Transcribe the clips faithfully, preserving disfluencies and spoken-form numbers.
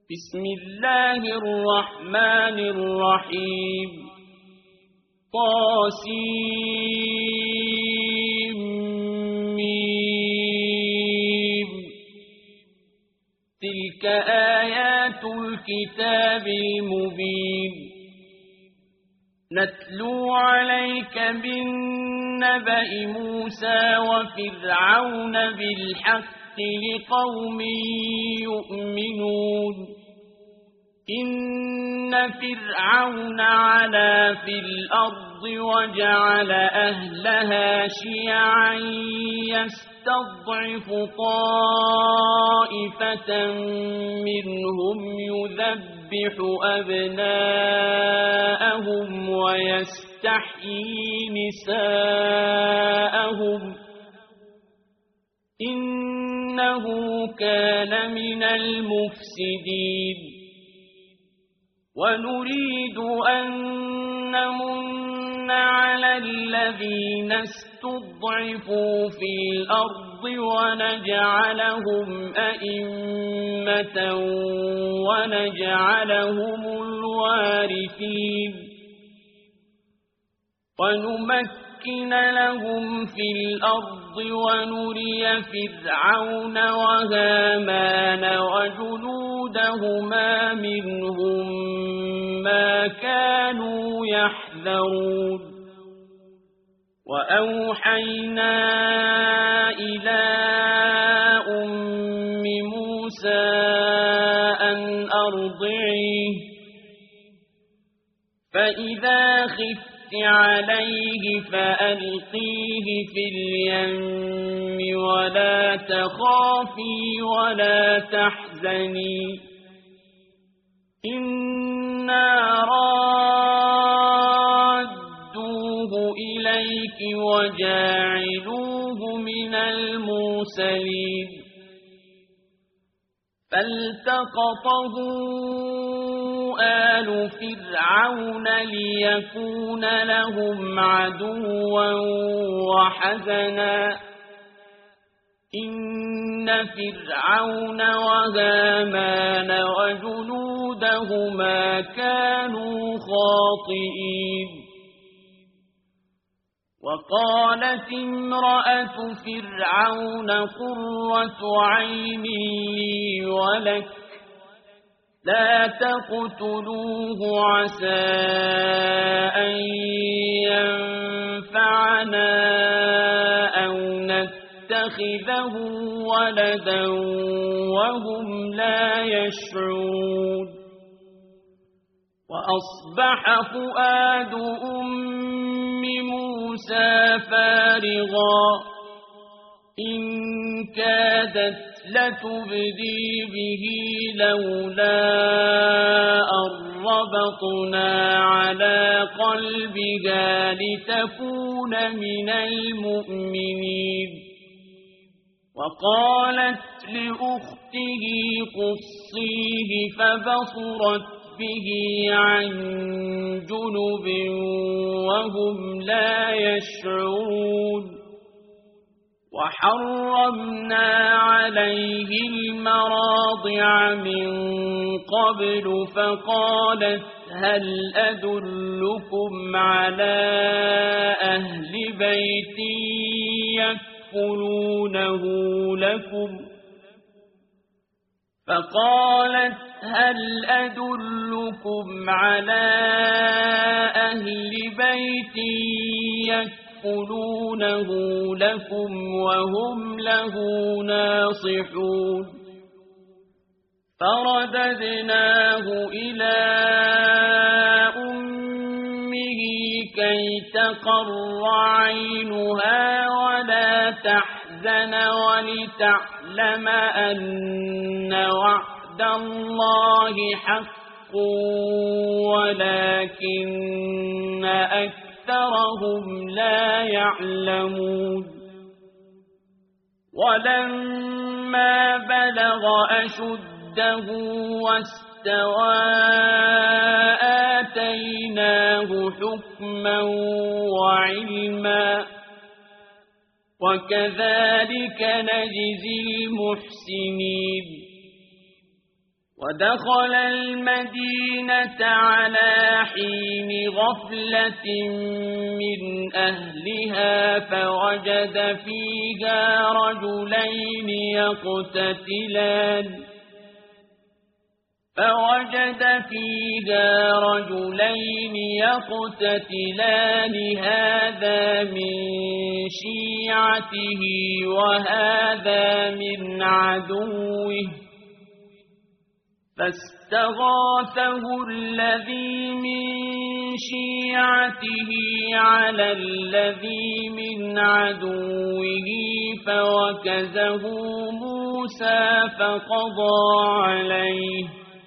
بسم الله الرحمن الرحيم طاسيم تلك آيات الكتاب المبين نتلو عليك بالنبأ موسى وفرعون بالحق لقوم يؤمنون إن فرعون علا في الأرض وجعل أهلها شيعا يستضعف طائفة منهم يذبح أبناءهم ويستحيي نساءهم إنه كان من المفسدين ونريد أن نمن على الذين استضعفوا في الأرض ونجعلهم أئمة ونجعلهم الوارثين ونمكن لهم في الأرض ونري فرعون وهامان وجنودهما منهم ما كانوا يحذرون وأوحينا إلى أم موسى أن أرضعيه فإذا خفت عليه فألقيه في اليم ولا تخافي ولا تحزني إنا رادوه إليك وجاعلوه من المرسلين فالتقطه آل فرعون ليكون لهم عدوا وحزنا إن فرعون وهامان وجنودهما كانوا خاطئين وقالت امرأة فرعون قرة عين لي ولك لا تقتلوه عسى أن ينفعنا أو نتخذه ولدا وهم لا يشعرون وأصبح فؤاد أم موسى فارغا إن كادت لتبدي به لولا أن ربطنا على قلبها لتكون من المؤمنين وقالت لأخته قصيه فبصرت به عن جنب وهم لا يشعرون وحرمنا عليه المراضع من قبل فقالت هل أدلكم على أهل بيت يكفلونه لكم فقالت هل أدلكم على أهل بيت يكفلونه لكم وهم له ناصحون فرددناه إلى أمه كي تقر عينها ولا تحزن ولتعلم أن وعد الله حق ولكن أكثرهم لا يعلمون ولما بلغ أشده واستوى آتيناه حكما وعلما وكذلك نجزي المحسنين ودخل المدينة على حين غفلة من أهلها فوجد فيها رجلين يقتتلان فوجد فيها رجلين يقتتلان هذا من شيعته وهذا من عدوه فاستغاثه الذي من شيعته على الذي من عدوه فوكزه موسى فقضى عليه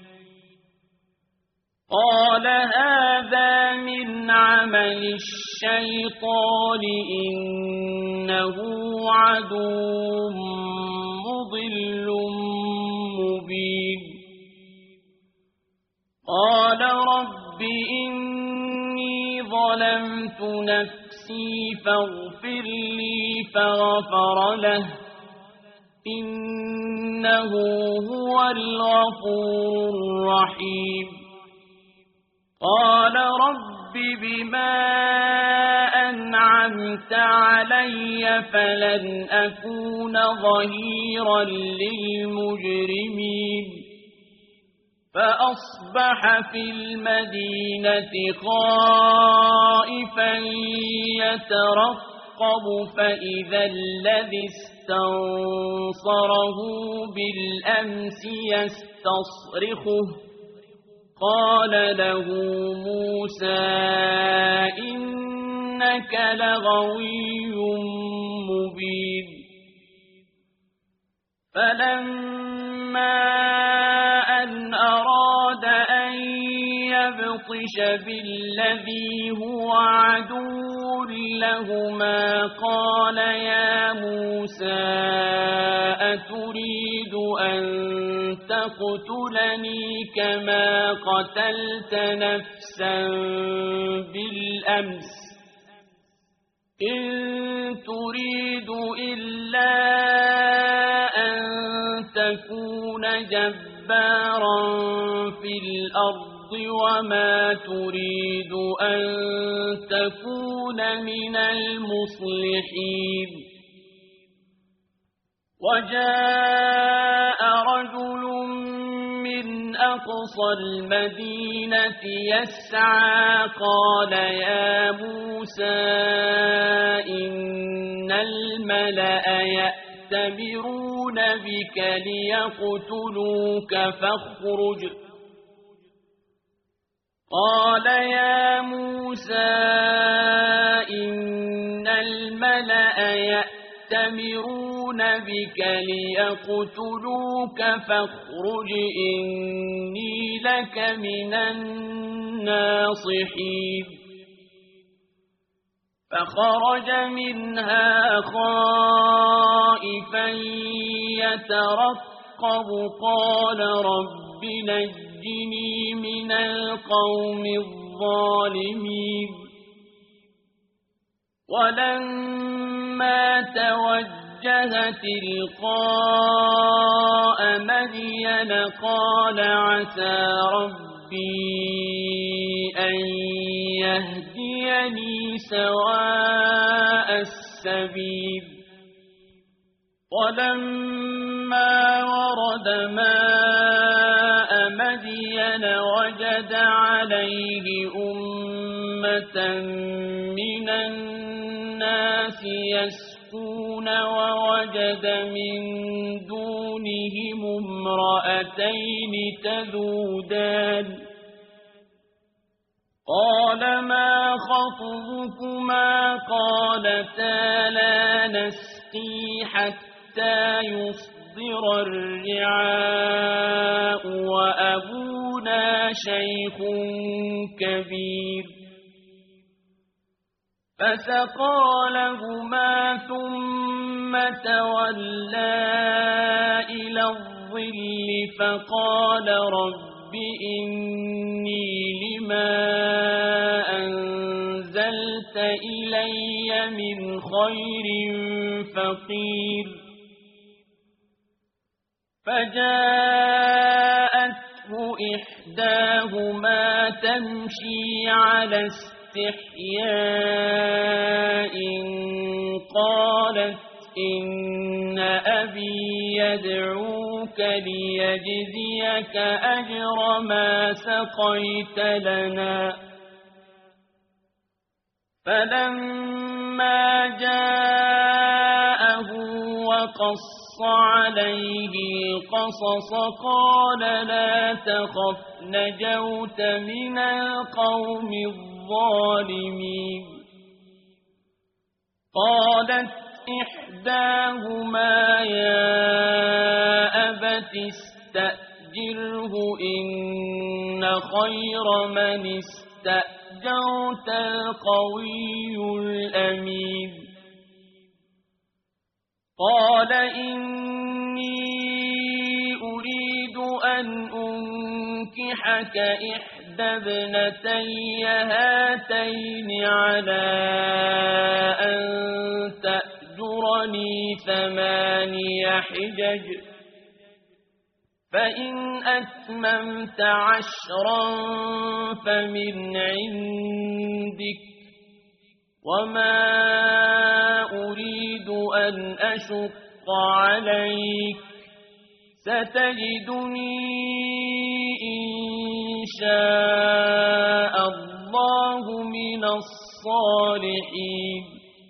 قال هذا من عمل الشيطان إنه عدو مضل مبين قال رب إني ظلمت نفسي فاغفر لي فغفر له إنه هو الغفور الرحيم قال رب بما أنعمت علي فلن أكون ظهيرا للمجرمين فأصبح في المدينة خائفا يترقب فإذا الذي استنصره بالأمس يستصرخه قال له موسى إنك لغوي مبين فلما أن أراد أن يبطش بالذي هو عدو لهما قال يا موسى أتريد أن تقتلني كما قتلت نفسا بالأمس إن تريد إلا أن تكون جبارا في الأرض وما تريد أن تكون من المصلحين وجاء رجل من أقصى المدينة يسعى قال يا موسى إن الملأ يأتمرون بك ليقتلوك فاخرج قال يا موسى إن الملأ يأتمرون بك ليقتلوك فاخرج إني لك من الناصحين فخرج منها خائفا يترقب قال رب نجني من القوم الظالمين ولما توجه تلقاء مدين قال عسى ربي أن يهديني سواء السبيل ولما ورد ماء مدين وجد عليه أمة من الناس يسقون ووجد من دونهم امرأتين تذودان قال ما خطبكما قالتا لا نسقي حتى يصدر الرعاء وأبونا شيخ كبير فسقى لهما ثم تولى إلى الظل فقال رب إني لما أنزلت إلي من خير فقير فجاءت إحداهما تمشي على استحياء قالت إن أبي يدعوك ليجزيك أجر ما سقيت لنا. فلما جاءه وقص عليه القصص قال لا تخف نجوت من القوم الظالمين. قالت إحداهما يا أبت استأجره إن خير من استأجرت القوي الأمين. قال إني أريد أن أنكحك إحدى ابنتي هاتين على أن تأجرني ثماني حجج فإن أتممت عشرا فمن عندك وما أريد أن أشق عليك ستجدني إن شاء الله من الصالحين.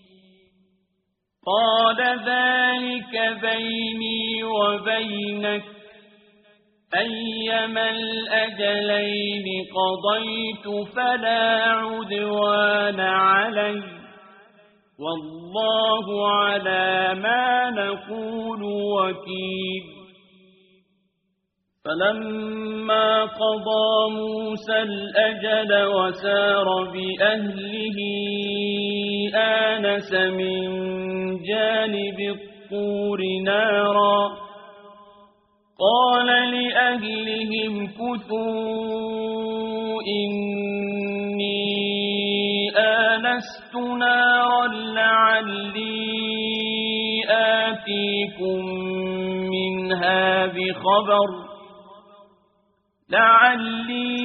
قال ذلك بيني وبينك أيما الأجلين قضيت فلا عدوان علي والله على ما نقول وكيل. فلما قضى موسى الأجل وسار بأهله آنس من جانب الطور نارا قال لأهلهم كثوا إني آنست نارا لعلي آتيكم منها بخبر لعلي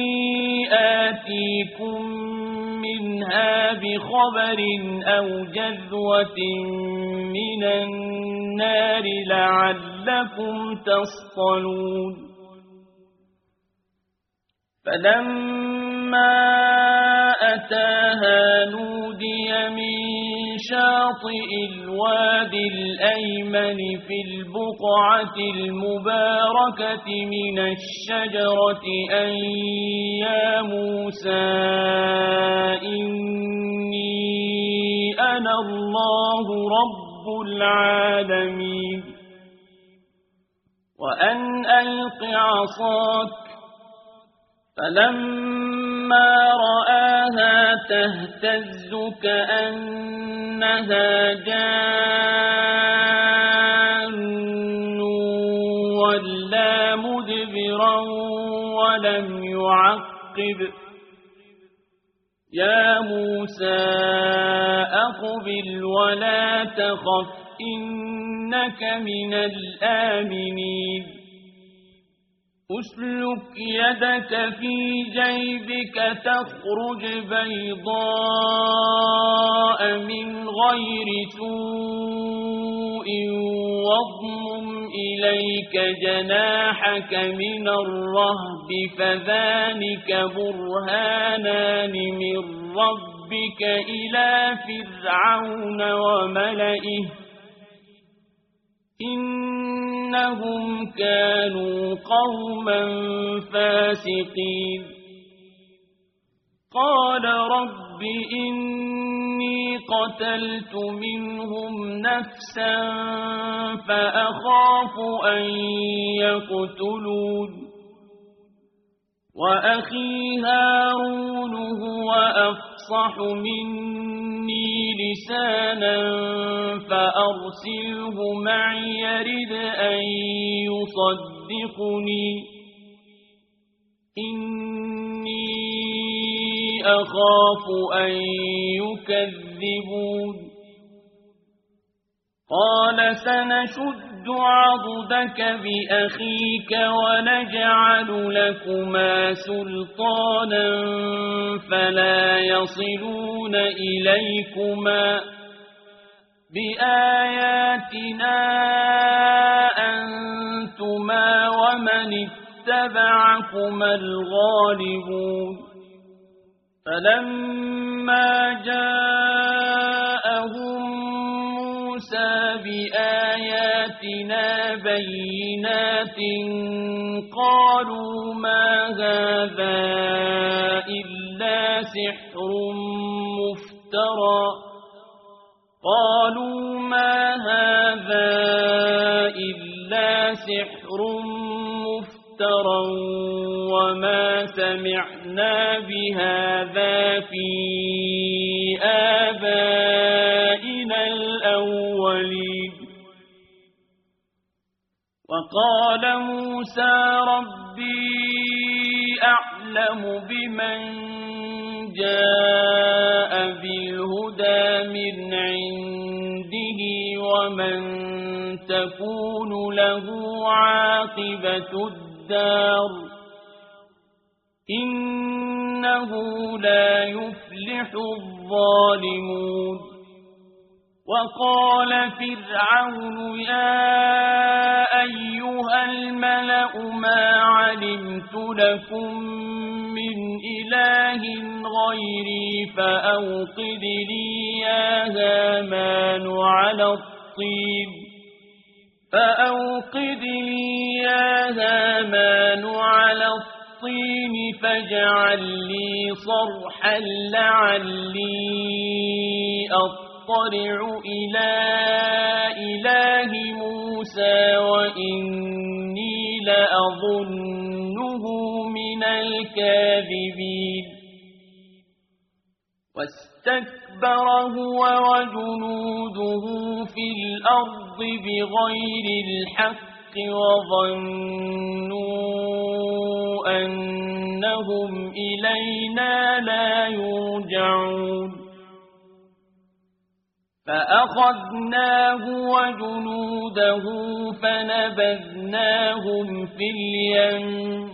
آتيكم منها بخبر أو جذوة من النار لعلكم تصطلون. فلما أتاها نودي من شاطئ الوادي الأيمن في البقعة المباركة من الشجرة أن يا موسى إني أنا الله رب العالمين وأن ألق عصاك. فلما رآها تهتز كأنها جان ولا مدبرا ولم يعقب. يا موسى أقبل ولا تخف إنك من الآمنين. أسلك يدك في جيبك تخرج بيضاء من غير سوء واضمم إليك جناحك من الرهب فذلك برهانان من ربك إلى فرعون وملئه إنهم كانوا قوما فاسقين. قال رب إني قتلت منهم نفسا فأخاف أن يقتلون وأخي هارون هو أفصح مني لسانا فأرسله معي يرد أن يصدقني إني أخاف أن يكذبون. قال سنشد عضدك بأخيك ونجعل لكما سلطانا فلا يصلون إليكما بآياتنا أنتما ومن اتبعكما الغالبون فلما جاءهم موسى بآياتنا بينات قالوا ما هذا إلا سحر مفترى قالوا ما هذا إلا سحر مفترى وما سمعنا بهذا في آبائنا الأولين وقال موسى ربي أعلم بمن جاء بالهدى من عنده ومن تكون له عاقبة الدار إنه لا يفلح الظالمون وقال فرعون يا أيها الملأ ما علمت لكم من إله غيري فأوقد لي يا هامان على الطين فأوقد لي يا هامان على الطين فاجعل لي صرحا لعلي أطلع إلى إله موسى وإني لأظنه من الكاذبين واستكبر هو وجنوده في الأرض بغير الحق وظنوا أنهم إلينا لا يرجعون فأخذناه وجنوده فنبذناهم في اليم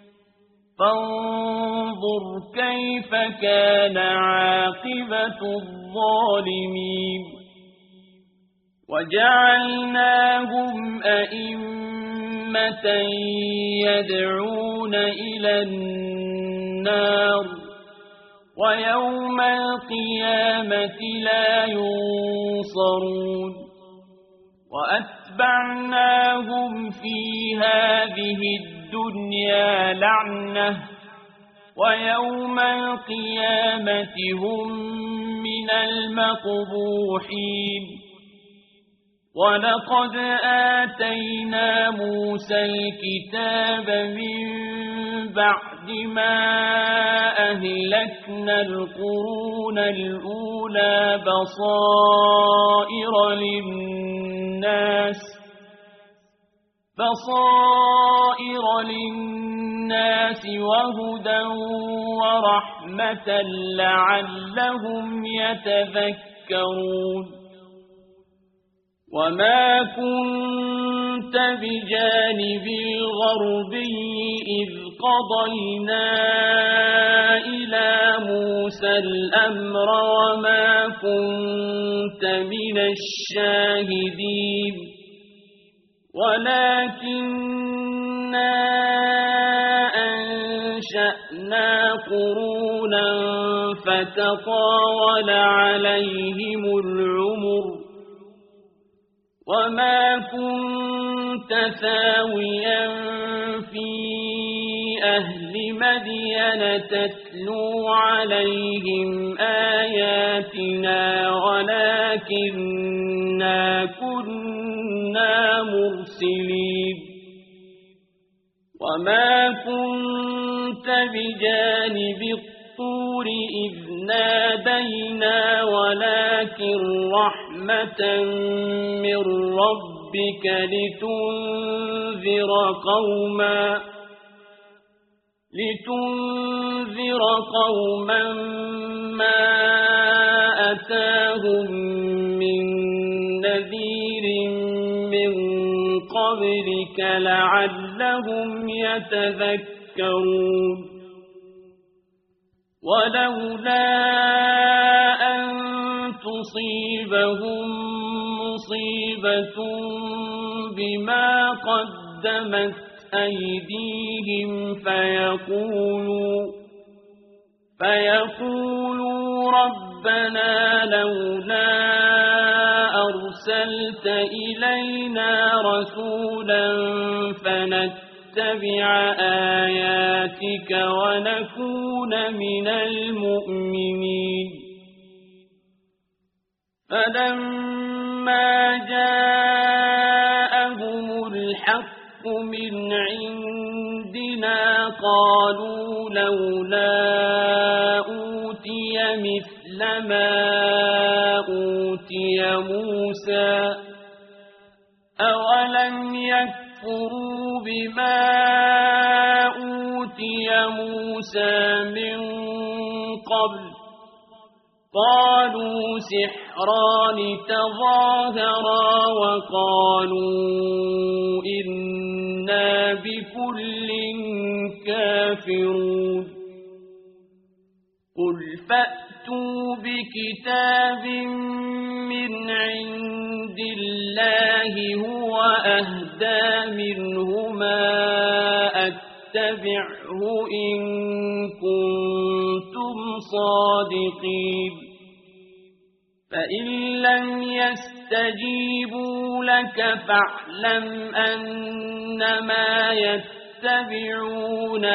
فانظر كيف كان عاقبة الظالمين وجعلناهم أئمة يدعون إلى النار ويوم القيامة لا ينصرون وأتبعناهم في هذه الدنيا لعنة ويوم القيامة هم من المقبوحين ولقد آتينا موسى الكتاب من بعد ما أهلكنا القرون الأولى بصائر للناس بصائر للناس وهدى ورحمة لعلهم يتذكرون وما كنت بجانب الغربي إذ قضينا إلى موسى الأمر وما كنت من الشاهدين ولكننا أنشأنا قرونا فتطاول عليهم العمر وما كنت ثاويا في أهل مدين تتلو عليهم آياتنا ولكننا كنا مرسلين وما كنت بجانب الطور إذ نادينا ولكن رحمة من ربك لتنذر قوما لتنذر قوما ما أتاهم من نذير من قبلك لعلهم يتذكرون ولولا أن تصيبهم مصيبة بما قدمت أيديهم فيقولوا فيقولوا ربنا لولا أرسلت إلينا رسولا فنتبع آياتك ونكون من المؤمنين فلما جاءهم الحق من عندنا قالوا لولا أوتي مثل ما أوتي موسى أولم يكفروا بما أوتي موسى من قبل قالوا سحران تظاهرا وقالوا إنا بكل كافرون قل فأتوا بكتاب من عند الله هو أهدى منهما أتبعه إن كنتم صادقين فإن لم يستجيبوا لك فاعلم أنما يتبعون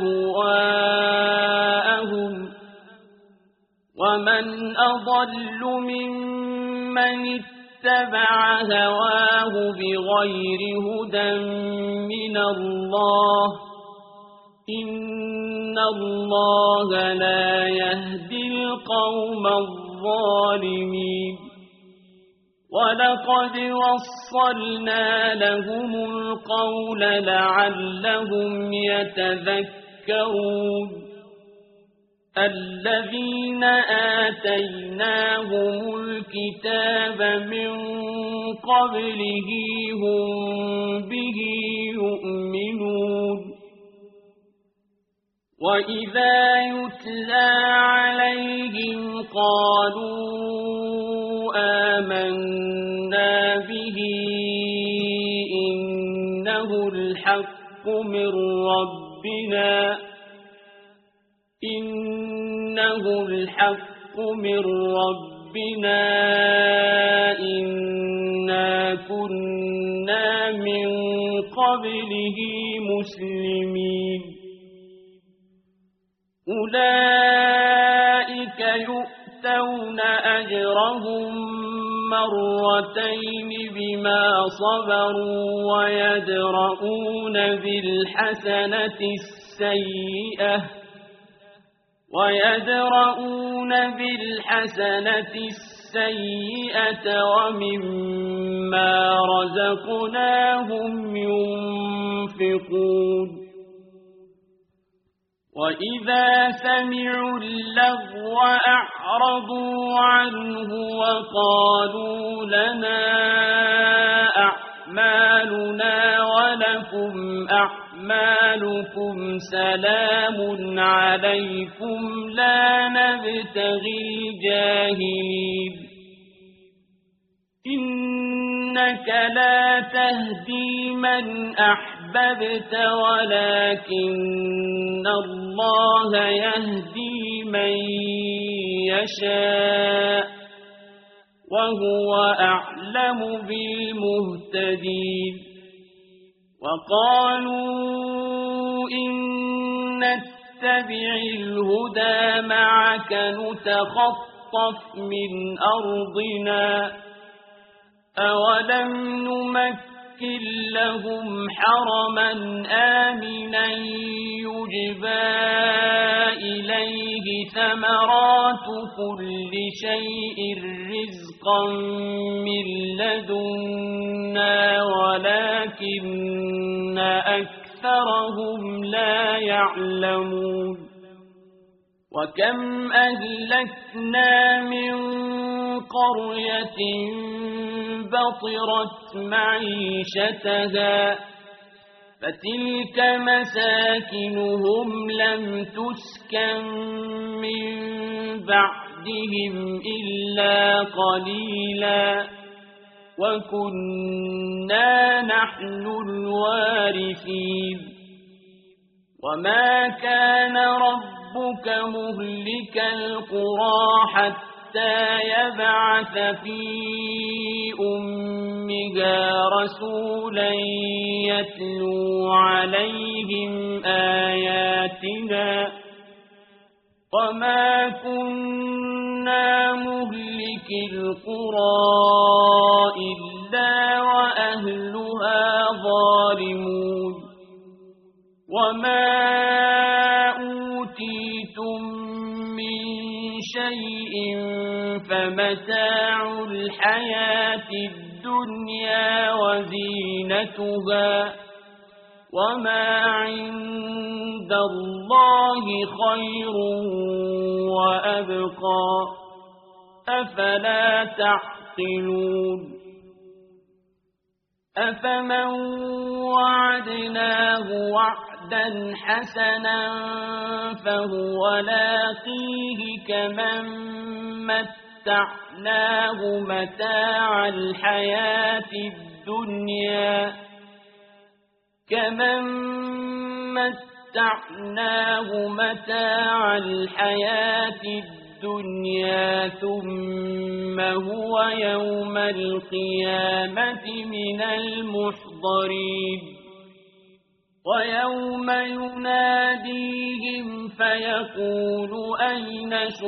أهواءهم ومن أضل ممن اتبع هواه بغير هدى من الله إن الله لا يهدي القوم الظالمين ولقد وصلنا لهم القول لعلهم يتذكرون الذين آتيناهم الكتاب من قبله هم به يؤمنون وإذا يتلى عليهم قالوا آمنا به إنه الحق من ربنا إنه الحق من ربنا إنا كنا من قبله مسلمين أولئك يؤتون أجرهم مرتين بما صبروا ويدرؤون بالحسنة السيئة ويدرؤون بالحسنة السيئة ومما رزقناهم ينفقون وإذا سمعوا اللغو أعرضوا عنه وقالوا لنا أعمالنا ولكم أعمالكم سلام عليكم لا نبتغي الجاهلين إنك لا تهدي من أحببت ولكن الله يهدي من يشاء وهو أعلم بالمهتدين وقالوا إن نتبع الهدى معك نتخطف من أرضنا أولم نمكن لهم حرما آمنا يجبى إليه ثمرات كل شيء رزقا من لدنا ولكن أكثرهم لا يعلمون وكم أهلكنا من قرية بطرت معيشتها فتلك مساكنهم لم تسكن من بعدهم إلا قليلا وكنا نحن الوارثين وما كان ربك مهلك القرى حتى يبعث في أمها رسولا يتلو عليهم آياتنا وما كنا مهلك القرى إلا وأهلها ظالمون وما أوتيتم من شيء فمتاع الحياة الدنيا وزينتها وما عند الله خير وأبقى أفلا تعقلون أفمن وعدناه وعدا حسنا فهو لاقيه كمن متعناه متاع الحياة الدنيا كمن متعناه متاع الحياة الدنيا ثم هو يوم القيامة من المحضرين ويوم يناديهم فيقول أين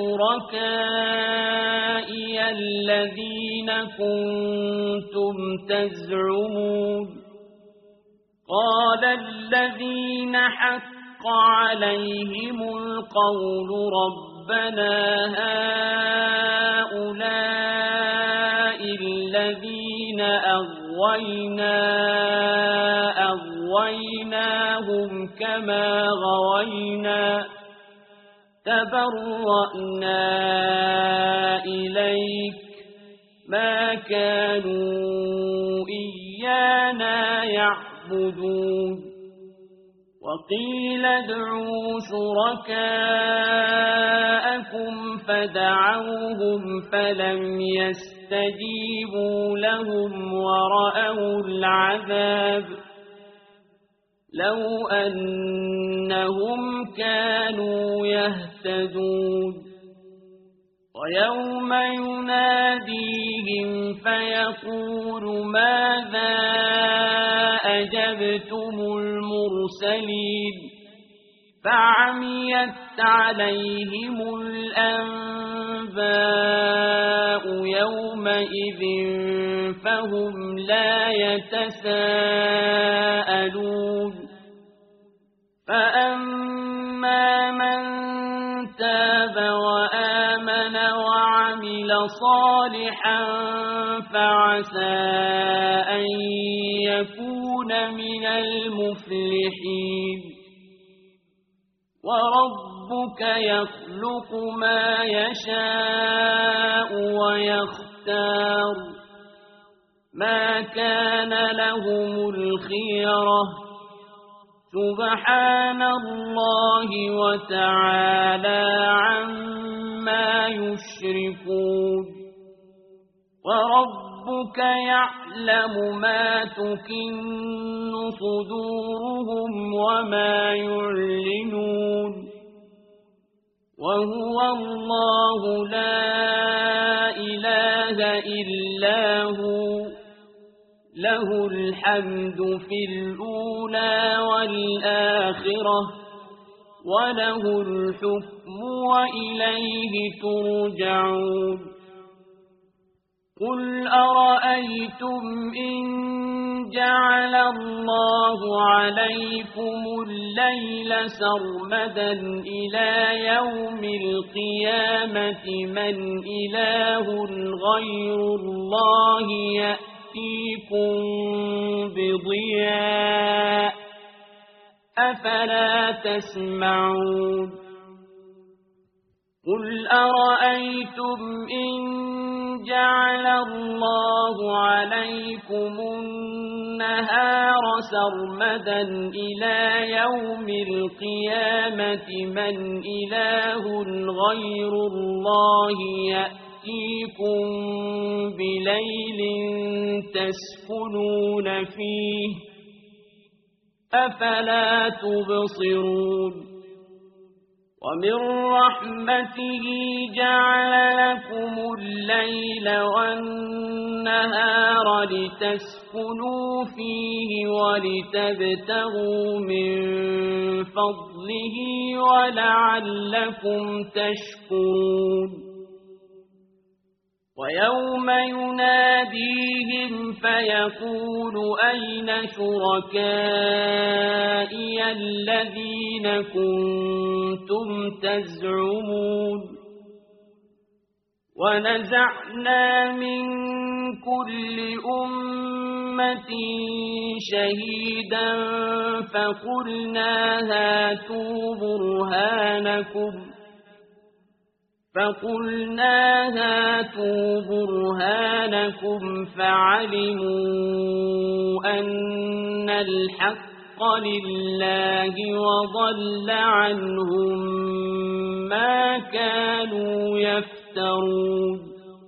شركائي الذين كنتم تزعمون قال الذين حق عليهم القول ربنا هؤلاء الذين أغوينا أغويناهم كما غوينا تبرأنا إليك ما كانوا إيانا يعبدون وقيل ادعوا شركاءكم فدعوهم فلم يستجيبوا لهم ورأوا العذاب لو أنهم كانوا يهتدون ويوم يناديهم فيقول ماذا أجبتم المرسلين فعميت عليهم الأنباء يومئذ فهم لا يتساءلون فأما من تاب وآمن وعمل صالحا فعسى أن يكون من المفلحين وربك يخلق ما يشاء ويختار ما كان لهم الخيرة سبحان الله وتعالى عما يشركون وربك يعلم ما تكن صدورهم وما يعلنون وهو الله لا إله إلا هو له الحمد في الأولى والآخرة وله الحكم وإليه ترجعون قل أرأيتم إن جعل الله عليكم الليل سرمدا إلى يوم القيامة من إله غير الله يأتيكم بضياء أفلا تسمعون قل أرأيتم إن جعل الله عليكم النهار سرمدا إلى يوم القيامة من إله غير الله يأتيكم بليل تسكنون فيه أفلا تبصرون ومن رحمته جعل لكم الليل والنهار لتسكنوا فيه ولتبتغوا من فضله ولعلكم تشكرون ويوم يناديهم فيقول أين شركائي الذين كنتم تزعمون ونزعنا من كل أمة شهيدا فقلنا هاتوا برهانكم فقلنا هاتوا برهانكم فعلموا أن الحق لله وضل عنهم ما كانوا يفترون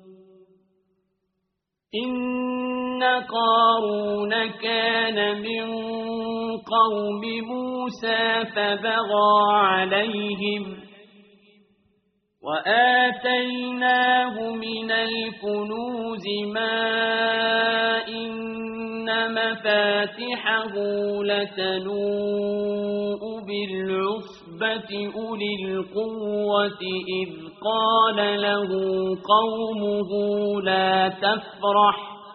إن قارون كان من قوم موسى فبغى عليهم وآتيناه من الكنوز ما إن مفاتحه لتنوء بالعصبة أولي القوة إذ قال له قومه لا تفرح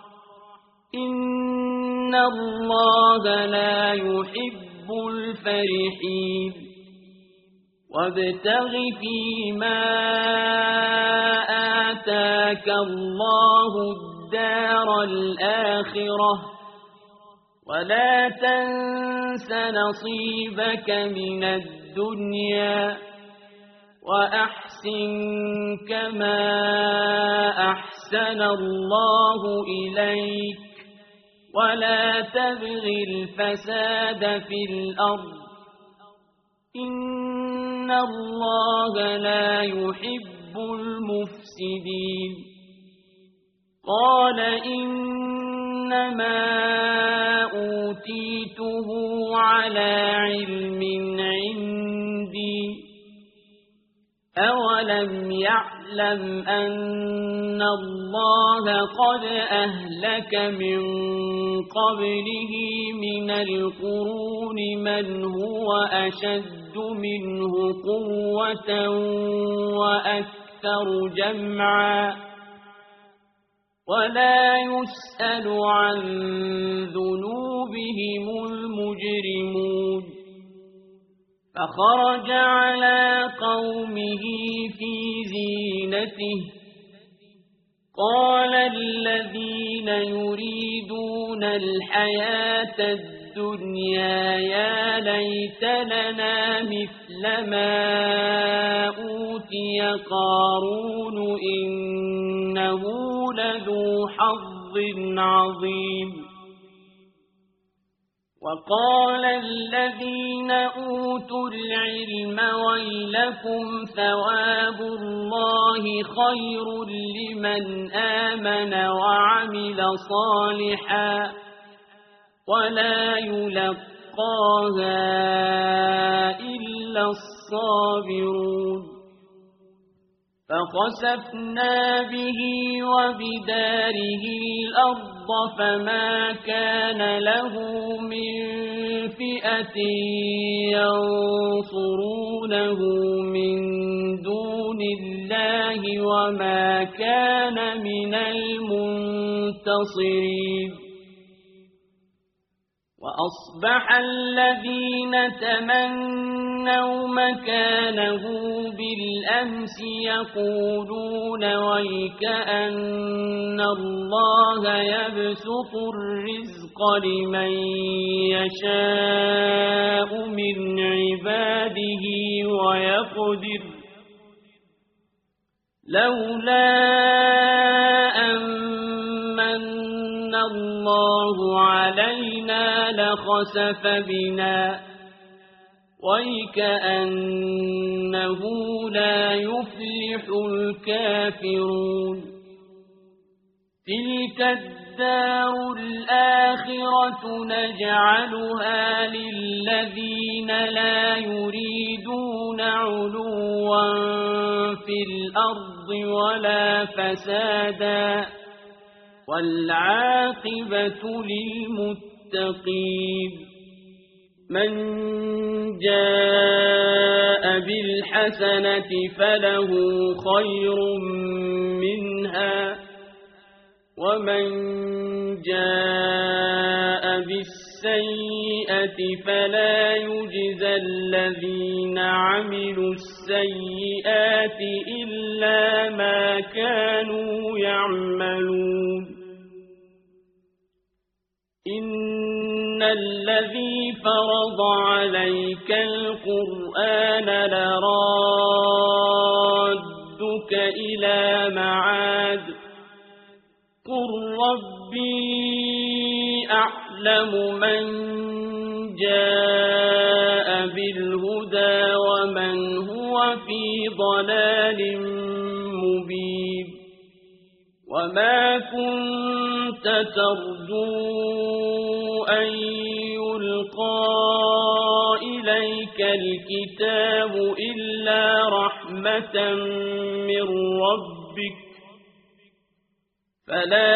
إن الله لا يحب الفرحين وابتغ فيما آتاك الله الدار الآخرة ولا تنس نصيبك من الدنيا وأحسن كما أحسن الله إليك ولا تبغ الفساد في الأرض إن الله لا يحب المفسدين قال إنما أوتيته على علم عندي أولم يعلم أن الله قد أهلك من قبله من القرون من هو أشد منه قوة وأكثر جمعا ولا يسأل عن ذنوبهم المجرمون فخرج على قومه في زينته قال الذين يريدون الحياة الدنيا يا ليت لنا مثل ما أوتي قارون إنه لذو حظ عظيم وقال الذين أوتوا العلم ويلكم ثواب الله خير لمن آمن وعمل صالحا ولا يلقاها إلا الصابرون فخسفنا به وبداره الأرض فما كان له من فئة ينصرونه من دون الله وما كان من المنتصرين وأصبح الذين تمنوا مكانه بالأمس يقولون ويكأن الله يبسط الرزق لمن يشاء من عباده ويقدر لولا أمن الله علينا لخسف بنا وكأنه لا يفلح الكافرون تلك الدار الآخرة نجعلها للذين لا يريدون علوا في الأرض ولا فسادا والعاقبة للمتقين من جاء بالحسنة فله خير منها ومن جاء بالسيئة فلا يجزى الذين عملوا السيئات إلا ما كانوا يعملون إن الذي فرض عليك القرآن لرادك إلى معاد قل ربي أعلم من جاء بالهدى ومن هو في ضلال مبين وما كنت ترجو أن يلقى إليك الكتاب إلا رحمة من ربك فلا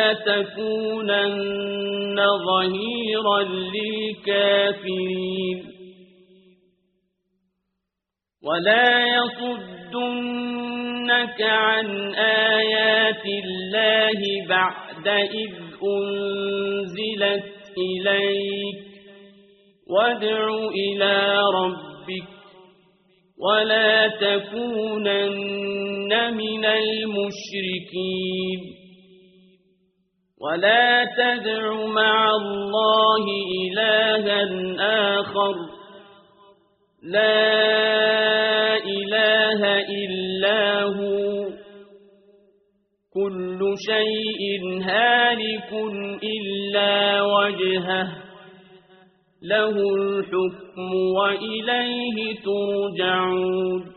تكونن ظهيرا للكافرين ولا يصدنك عن آيات الله بعد إذ أنزلت إليك وادع إلى ربك ولا تكونن من المشركين ولا تدع مع الله إلها آخر لا إله إلا هو كل شيء هالك إلا وجهه له الحكم وإليه ترجعون